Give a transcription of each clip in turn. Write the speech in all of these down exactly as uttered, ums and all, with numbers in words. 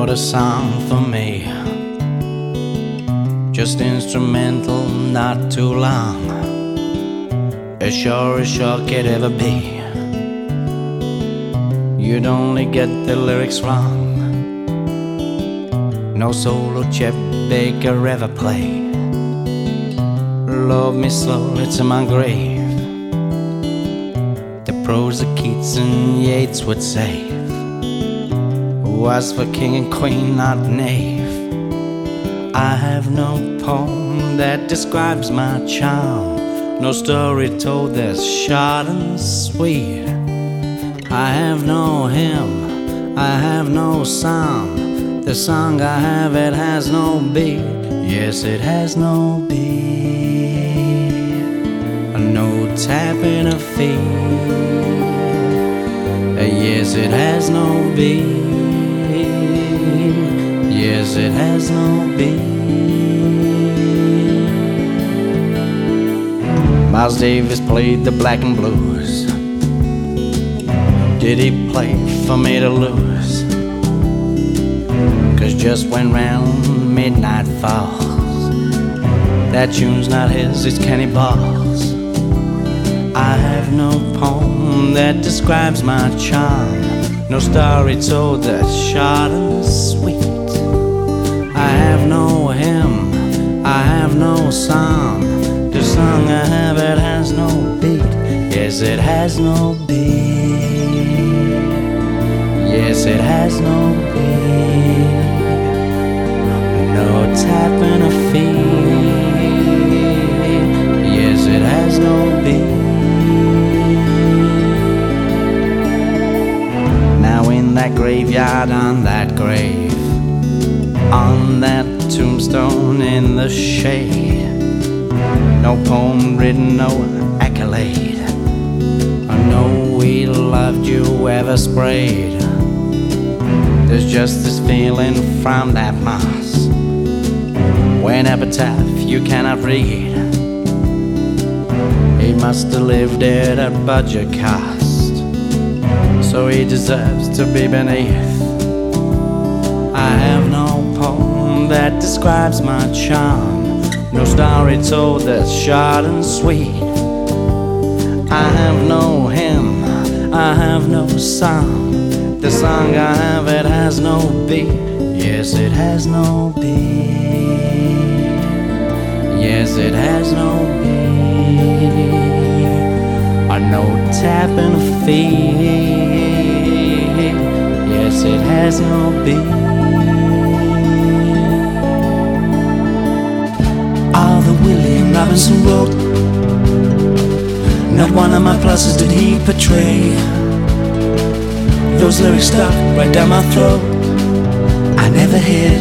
wrote a song for me, just instrumental, not too long, as sure as sure could ever be. You'd only get the lyrics wrong. No solo Chet Baker ever played. Love me slowly to my grave. The prose that Keats and Yeats would save was for king and queen, not knave. I have no poem that describes my charm, no story told that's short and sweet. I have no hymn, I have no psalm. The song I have, it has no beat. Yes, it has no beat. No tapping of feet. Yes, it has no beat. Yes, it has no beat. Miles Davis played the black and blues. Did he play for me to lose? 'Cause just when round midnight falls, that tune's not his, it's Kenny Ball's. I have no poem that describes my charm, no story told that's short and sweet. I have no hymn, I have no psalm. The song I have, it has no beat. Yes, it has no beat. Yes, it has no beat. No tapping of feet. Yes, it has no beat. Now in that graveyard, on that grave, on that tombstone in the shade, no poem written, no accolade, no we loved you ever sprayed. There's just this feeling from that moss, when epitaph you cannot read. He must have lived at a budget cost, so he deserves to be beneath. I have no poem that describes my charm, no story told that's short and sweet. I have no hymn, I have no song. The song I have, it has no beat. Yes, it has no beat. Yes, it has no beat. Or no tapping of feet. Yes, it has no beat. All the William Robinson wrote, not one of my pluses did he portray. Those lyrics stuck right down my throat. I never hid,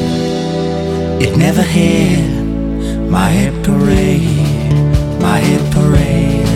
it never hid my hit parade, my hit parade.